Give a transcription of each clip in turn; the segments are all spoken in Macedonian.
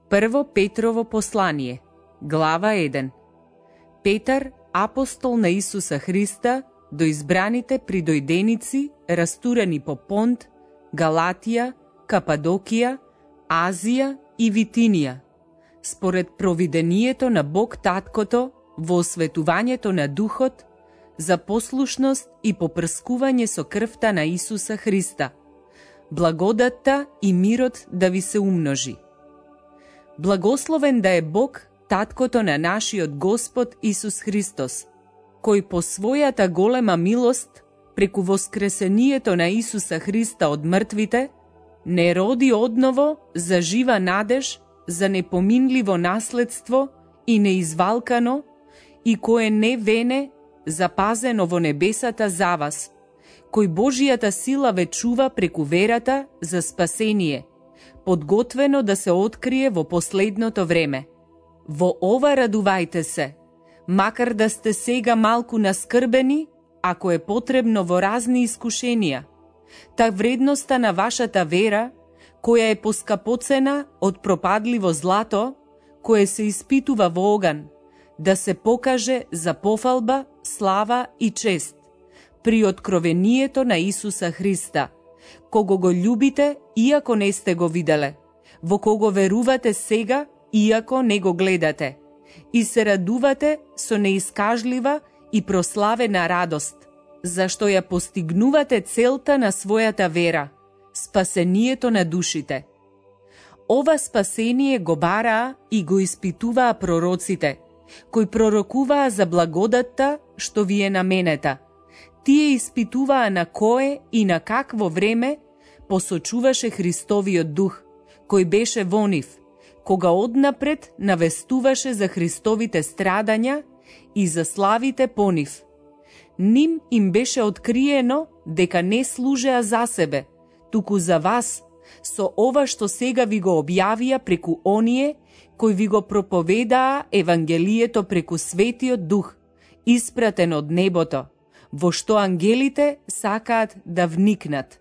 Прво Петрово послание, глава 1. Петар, апостол на Исуса Христа, до избраните придојденици, растурени по Понт, Галатија, Кападокија, Азија и Витинија, според провидението на Бог Таткото, во осветувањето на Духот, за послушност и попрскување со крвта на Исуса Христа. Благодатта и мирот да ви се умножи. Благословен да е Бог, Таткото на нашиот Господ Исус Христос, кој по својата голема милост, преку воскресението на Исуса Христа од мртвите, не роди одново за жива надеж, за непоминливо наследство и неизвалкано, и кое не вене, запазено во небесата за вас, кој Божијата сила ве чува преку верата за спасение, подготвено да се открие во последното време. Во ова радувајте се, макар да сте сега малку наскрбени, ако е потребно во разни искушенија. Та вредноста на вашата вера, која е поскапоцена од пропадливо злато, кое се испитува во оган, да се покаже за пофалба, слава и чест при откровението на Исуса Христа, кого го љубите, иако не сте го виделе, во кого верувате сега, иако не го гледате, и се радувате со неискажлива и прославена радост, зашто ја постигнувате целта на својата вера, спасението на душите. Ова спасение го бараа и го испитуваа пророците, кои пророкуваа за благодатта што ви е наменета. Тие испитуваа на кое и на какво време посочуваше Христовиот дух, кој беше во нив, кога однапред навестуваше за Христовите страдања и за славите по нив. Ним им беше откриено дека не служеа за себе, туку за вас, со ова што сега ви го објавија преку оние кои ви го проповедаа Евангелието преку Светиот Дух, испратен од небото, во што ангелите сакаат да вникнат.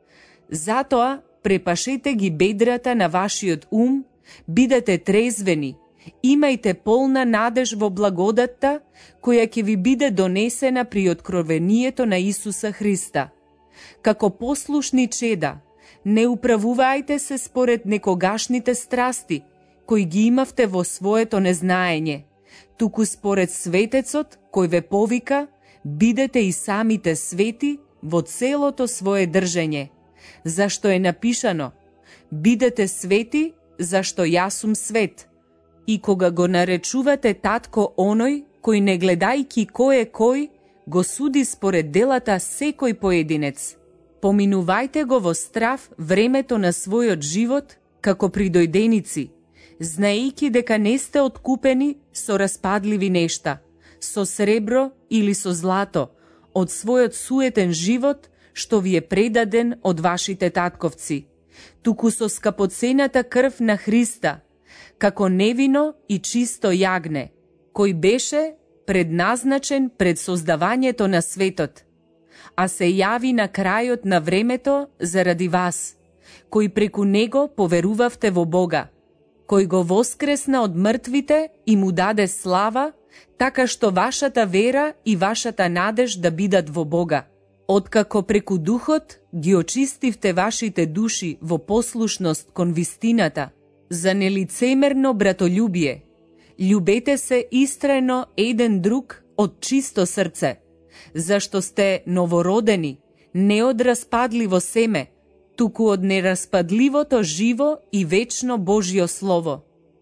Затоа препашете ги бедрата на вашиот ум, бидете трезвени, имајте полна надеж во благодатта, која ќе ви биде донесена при откровението на Исуса Христа. Како послушни чеда, не управувајте се според некогашните страсти, кои ги имавте во своето незнаење, туку според светецот кој ве повика, бидете и самите свети во целото свое држење, зашто е напишано: бидете свети, зашто јас сум свет. И кога го наречувате татко оној, кој не гледајки кој е кој, го суди според делата секој поединец. Поминувајте го во страв времето на својот живот, како придојденици, знаејќи дека не сте откупени со распадливи нешта, со сребро или со злато, од својот суетен живот, што ви е предаден од вашите татковци, туку со скапоцената крв на Христа, како невино и чисто јагне, кој беше предназначен пред создавањето на светот, а се јави на крајот на времето заради вас, кои преку него поверувавте во Бога, кој го воскресна од мртвите и му даде слава, така што вашата вера и вашата надеж да бидат во Бога. Откако преку Духот ги очистивте вашите души во послушност кон вистината, за нелицемерно братолюбие, љубете се истрајно еден друг од чисто срце, зашто сте новородени, не од распадливо семе, туку од нераспадливото живо и вечно Божјо Слово.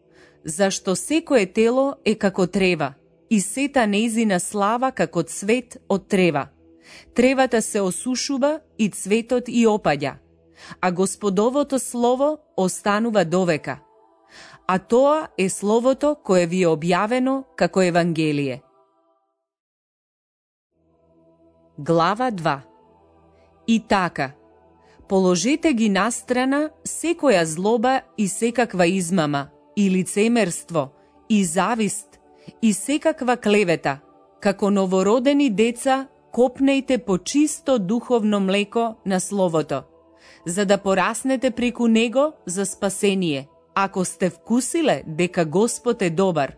Зашто секое тело е како трева, и сета нејзина слава како цвет од трева. Тревата се осушува и цветот и опаѓа, а Господовото Слово останува довека. А тоа е Словото кое ви е објавено како Евангелие. Глава 2. И така, положете ги настрана секоја злоба и секаква измама, и лицемерство, и завист, и секаква клевета. Како новородени деца, копнејте по чисто духовно млеко на Словото, за да пораснете преку него за спасение, ако сте вкусиле дека Господ е добар.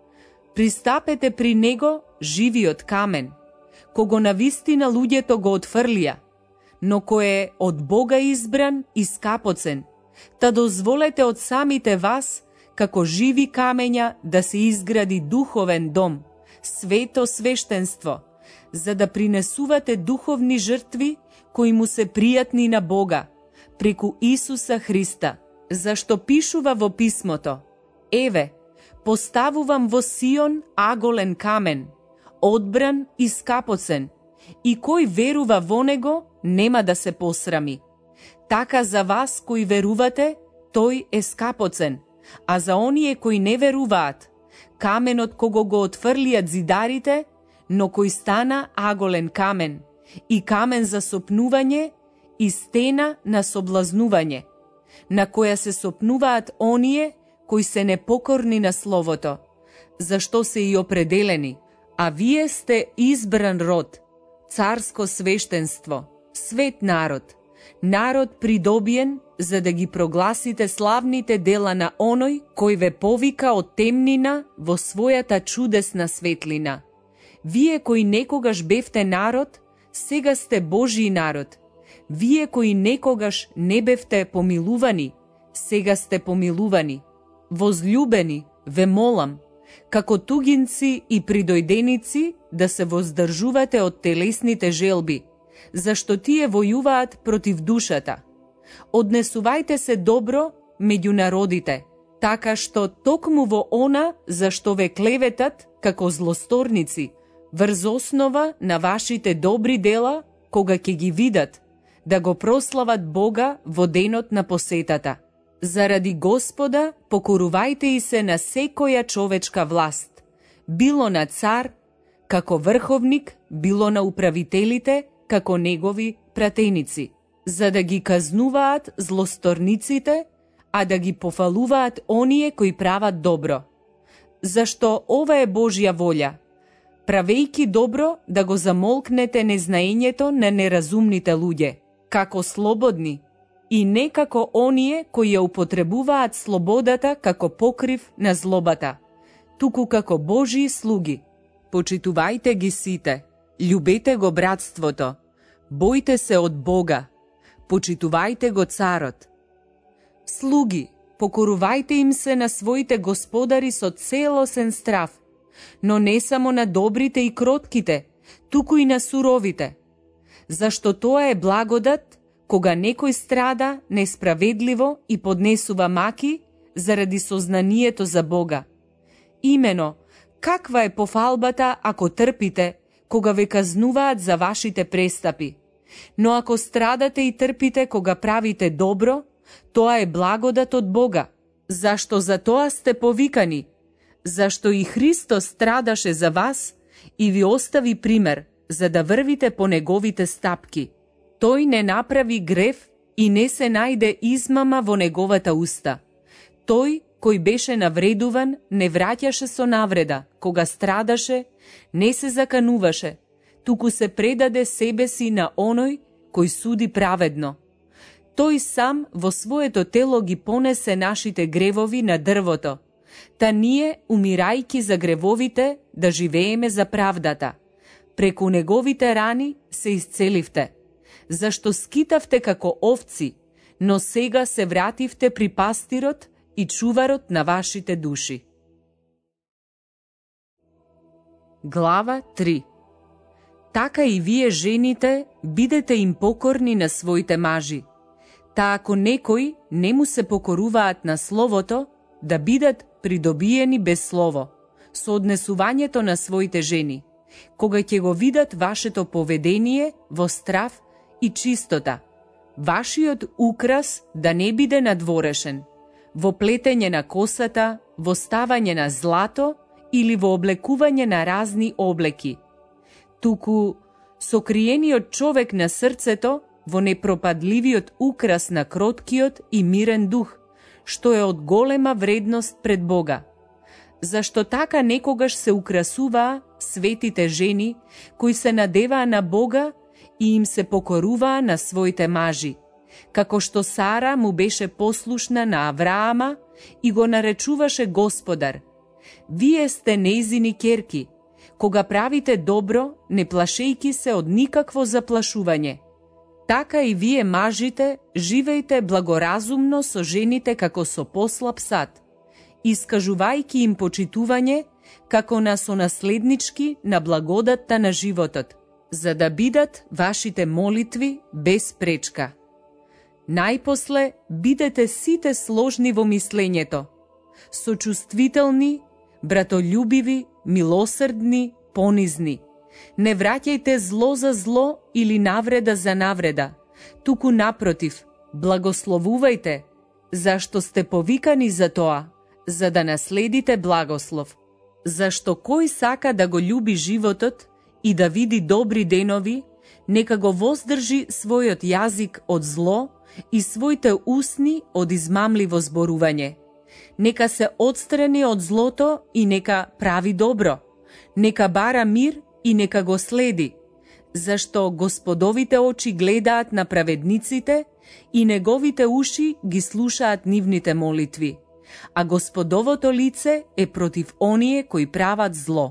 Пристапете при Него живиот камен, кого навистина луѓето го отфрлија, но кој е од Бога избран и скапоцен, та дозволете од самите вас, како живи камења, да се изгради духовен дом, свето свештенство, за да принесувате духовни жртви кои му се пријатни на Бога, преку Исуса Христа, зашто пишува во писмото: Еве, поставувам во Сион аголен камен, одбран и скапоцен, и кој верува во него нема да се посрами. Така за вас кои верувате, тој е скапоцен, а за оние кои не веруваат, каменот кого го отфрлиат зидарите, но кој стана аголен камен, и камен за сопнување, и стена на соблазнување, на која се сопнуваат оние кои се непокорни на Словото, зашто се и определени, а вие сте избран род, царско свештенство, свет народ, народ придобиен, за да ги прогласите славните дела на оној кој ве повика од темнина во својата чудесна светлина. Вие кои некогаш бевте народ, сега сте Божји народ. Вие кои некогаш не бевте помилувани, сега сте помилувани. Возлюбени, ве молам, како тугинци и придојденици, да се воздржувате од телесните желби, зашто тие војуваат против душата. Однесувајте се добро меѓу народите, така што токму во она за што ве клеветат како злосторници, врз основа на вашите добри дела, кога ќе ги видат, да го прослават Бога во денот на посетата. Заради Господа покорувајте и се на секоја човечка власт, било на цар, како врховник, било на управителите, како негови пратеници, за да ги казнуваат злосторниците, а да ги пофалуваат оние кои прават добро. Зашто ова е Божја волја, правејки добро да го замолкнете незнаењето на неразумните луѓе, како слободни, и не како оние кои ја употребуваат слободата како покрив на злобата, туку како Божји слуги. Почитувајте ги сите, љубете го братството, бојте се од Бога, почитувајте го царот. Слуги, покорувајте им се на своите господари со целосен страв, но не само на добрите и кротките, туку и на суровите, зашто тоа е благодат, кога некој страда несправедливо и поднесува маки заради сознанието за Бога. Имено, каква е пофалбата ако трпите, кога ве казнуваат за вашите престапи? Но ако страдате и трпите кога правите добро, тоа е благодат од Бога, зашто за тоа сте повикани, зашто и Христос страдаше за вас и ви остави пример, за да врвите по неговите стапки. Тој не направи грев и не се најде измама во неговата уста. Тој, кој беше навредуван, не враќаше со навреда, кога страдаше, не се закануваше, туку се предаде себе си на оној кој суди праведно. Тој сам во своето тело ги понесе нашите гревови на дрвото, та ние, умирајки за гревовите, да живееме за правдата. Преку неговите рани се исцеливте, зашто скитавте како овци, но сега се вративте при пастирот и чуварот на вашите души. Глава 3. Така и вие жените бидете им покорни на своите мажи, та ако некои не му се покоруваат на словото, да бидат придобиени без слово, со однесувањето на своите жени, кога ќе го видат вашето поведение во страв и чистота, вашиот украс да не биде надворешен, во плетење на косата, во ставање на злато или во облекување на разни облеки, туку сокриениот човек на срцето во непропадливиот украс на кроткиот и мирен дух, што е од голема вредност пред Бога. Зашто така некогаш се украсуваа светите жени, кои се надеваа на Бога и им се покоруваа на своите мажи, како што Сара му беше послушна на Авраама и го наречуваше Господар. Вие сте нејзини ќерки. Кога правите добро, не плашејки се од никакво заплашување. Така и вие мажите, живејте благоразумно со жените како со послаб сад, искажувајќи им почитување како на сонаследнички на благодатта на животот, за да бидат вашите молитви без пречка. Најпосле, бидете сите сложни во мислењето, сочувствителни, братолюбиви, милосрдни, понизни. Не враќајте зло за зло или навреда за навреда, туку напротив, благословувајте, зашто сте повикани за тоа, за да наследите благослов. Зашто кој сака да го љуби животот и да види добри денови, нека го воздржи својот јазик од зло и своите усни од измамливо зборување. Нека се отстрани од злото и нека прави добро. Нека бара мир и нека го следи, зашто Господовите очи гледаат на праведниците и неговите уши ги слушаат нивните молитви, а Господовото лице е против оние кои прават зло.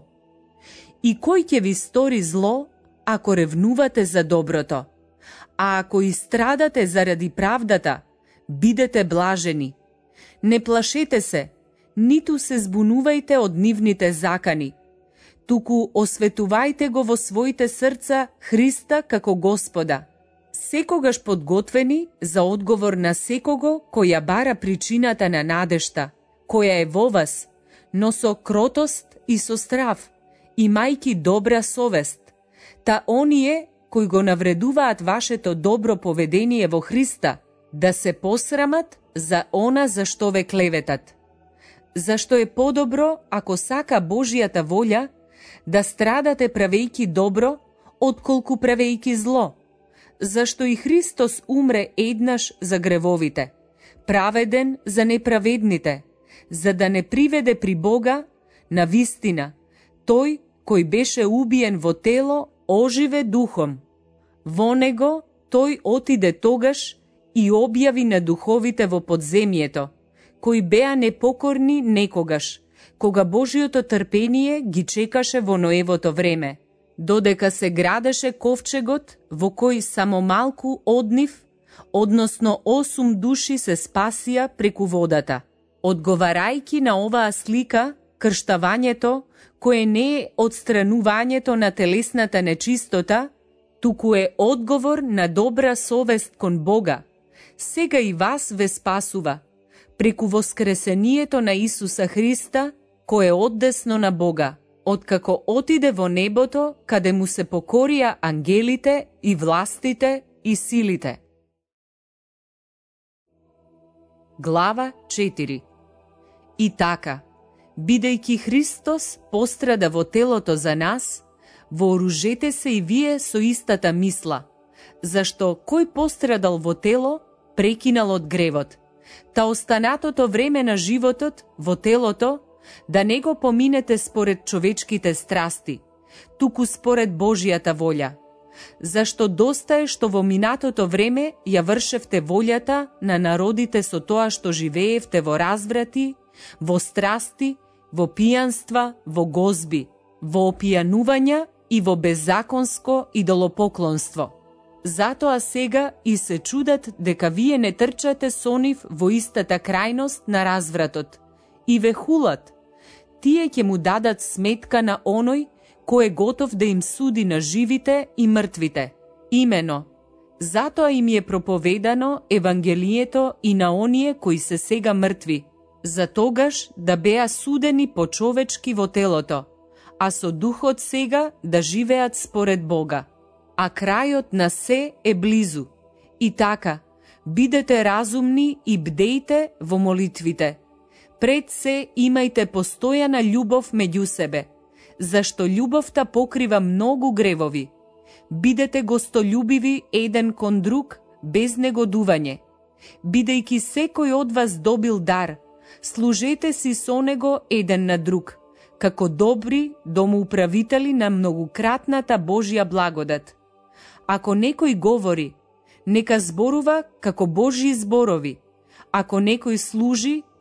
И кој ќе ви стори зло, ако ревнувате за доброто? А ако истрадате заради правдата, бидете блажени. Не плашете се, ниту се збунувајте од нивните закани, туку осветувајте го во своите срца Христа како Господа, секогаш подготвени за одговор на секого кој ја бара причината на надежта, која е во вас, но со кротост и со страв, имајки добра совест, та оние кои го навредуваат вашето добро поведение во Христа, да се посрамат за она за што ве клеветат. Зашто е подобро, ако сака Божијата волја, да страдате правејки добро, отколку правејки зло. Зашто и Христос умре еднаш за гревовите, праведен за неправедните, за да не приведе при Бога, на вистина, тој кој беше убиен во тело, оживе духом. Во него тој отиде тогаш и објави на духовите во подземјето, кои беа непокорни некогаш, кога Божиото трпение ги чекаше во Ноевото време, додека се градеше ковчегот во кој само малку од нив, односно 8 души се спасија преку водата. Одговарајќи на оваа слика, крштавањето, кое не е одстранувањето на телесната нечистота, туку е одговор на добра совест кон Бога, сега и вас ве спасува, преку воскресението на Исуса Христа, кој е оддесно на Бога, откако отиде во небото, каде му се покорија ангелите и властите и силите. Глава 4. И така, бидејќи Христос пострада во телото за нас, вооружете се и вие со истата мисла, зашто кој пострадал во тело, прекинал од гревот, та останатото време на животот во телото да не го поминете според човечките страсти, туку според Божијата волја, зашто доста е што во минатото време ја вршевте волјата на народите со тоа што живеевте во разврати, во страсти, во пијанства, во гозби, во опијанувања и во беззаконско идолопоклонство. Затоа сега и се чудат дека вие не трчате со нив во истата крајност на развратот и ве хулат. Тие ќе му дадат сметка на оној кој е готов да им суди на живите и мртвите. Имено, затоа им е проповедано Евангелието и на оние кои се сега мртви, за тогаш да беа судени по човечки во телото, а со духот сега да живеат според Бога. А крајот на се е близу. И така, бидете разумни и бдејте во молитвите. Пред се имајте постојана љубов меѓу себе, зашто љубовта покрива многу гревови. Бидете гостолюбиви еден кон друг, без негодување. Бидејќи секој од вас добил дар, служете си со него еден на друг, како добри домоуправители на многукратната Божја благодат. Ако некој говори, нека зборува како Божји зборови. Ако некој служи,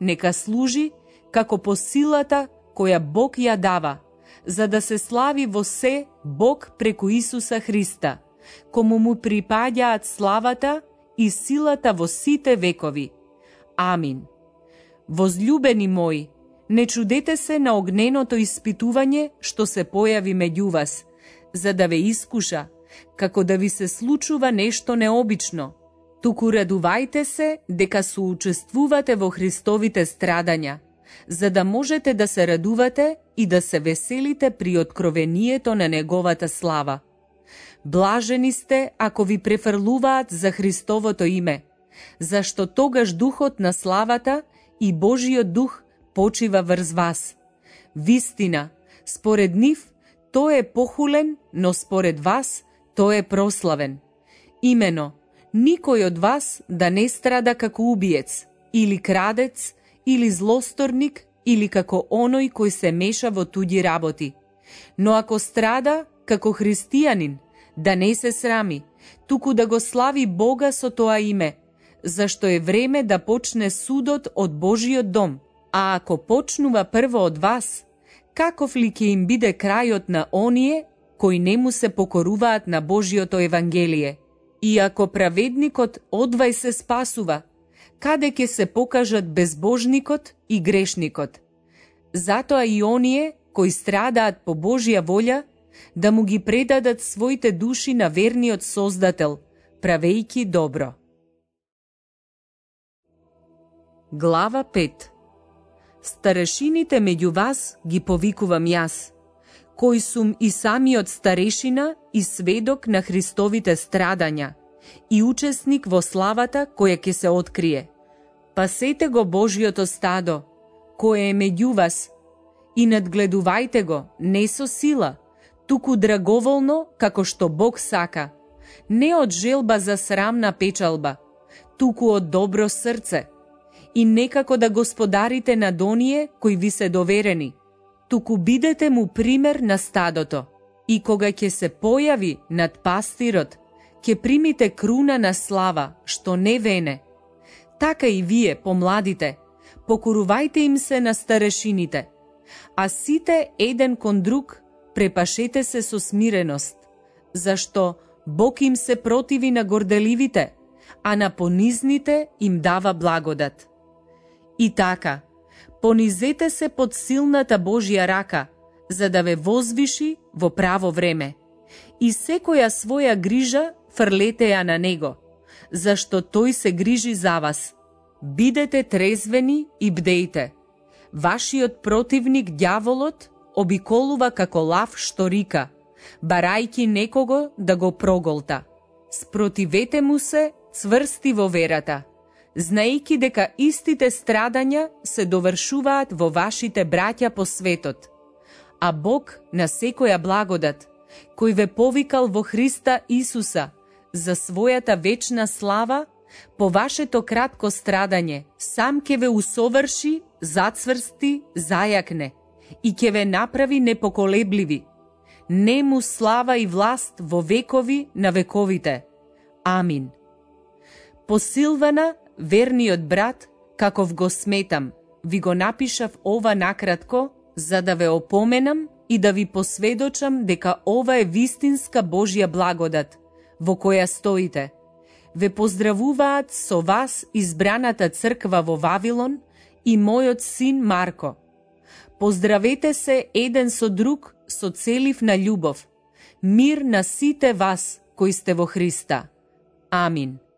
нека служи како по силата која Бог ја дава, за да се слави во се Бог преку Исуса Христа, кому му припаѓаат славата и силата во сите векови. Амин. Возлюбени мои, не чудете се на огненото испитување што се појави меѓу вас, за да ве искуша, како да ви се случува нешто необично. Туку радувајте се дека соучествувате во Христовите страдања, за да можете да се радувате и да се веселите при откровението на Неговата слава. Блажени сте ако ви префрлуваат за Христовото име, зашто тогаш Духот на славата и Божиот Дух почива врз вас. Вистина, според нив тој е похулен, но според вас тој е прославен. Имено, никој од вас да не страда како убиец, или крадец, или злосторник, или како оној кој се меша во туѓи работи. Но ако страда како христијанин, да не се срами, туку да го слави Бога со тоа име, зашто е време да почне судот од Божиот дом. А ако почнува прво од вас, каков ли ќе им биде крајот на оние кои не му се покоруваат на Божиото Евангелие? И ако праведникот одвај се спасува, каде ќе се покажат безбожникот и грешникот? Затоа и оние кои страдаат по Божја волја, да му ги предадат своите души на верниот Создател, правејќи добро. Глава 5. Старешините меѓу вас ги повикувам јас, кој сум и самиот старешина и сведок на Христовите страдања и учесник во славата која ќе се открие. Пасете го Божиото стадо, кое е меѓу вас, и надгледувајте го не со сила, туку драговолно како што Бог сака, не од желба за срамна печалба, туку од добро срце, и некако да господарите над оние кои ви се доверени, туку бидете му пример на стадото. И кога ќе се појави над пастирот, ќе примите круна на слава, што не вене. Така и вие, помладите, покорувајте им се на старешините, а сите еден кон друг препашете се со смиреност, зашто Бог им се противи на горделивите, а на понизните им дава благодат. И така, понизете се под силната Божја рака, за да ве возвиши во право време. И секоја своја грижа фрлете ја на Него, зашто Тој се грижи за вас. Бидете трезвени и бдејте. Вашиот противник ѓаволот обиколува како лав што рика, барајќи некого да го проголта. Спротивете му се цврсти во верата, знаејќи дека истите страдања се довршуваат во вашите браќа по светот. А Бог на секоја благодат, кој ве повикал во Христа Исуса за својата вечна слава, по вашето кратко страдање, сам ќе ве усоврши, зацврсти, зајакне и ќе ве направи непоколебливи. Нему слава и власт во векови на вековите. Амин. По Силвана, верниот брат, каков го сметам, ви го напишав ова накратко, за да ве опоменам и да ви посведочам дека ова е вистинска Божја благодат, во која стоите. Ве поздравуваат со вас избраната црква во Вавилон и мојот син Марко. Поздравете се еден со друг со целивна љубов. Мир на сите вас кои сте во Христа. Амин.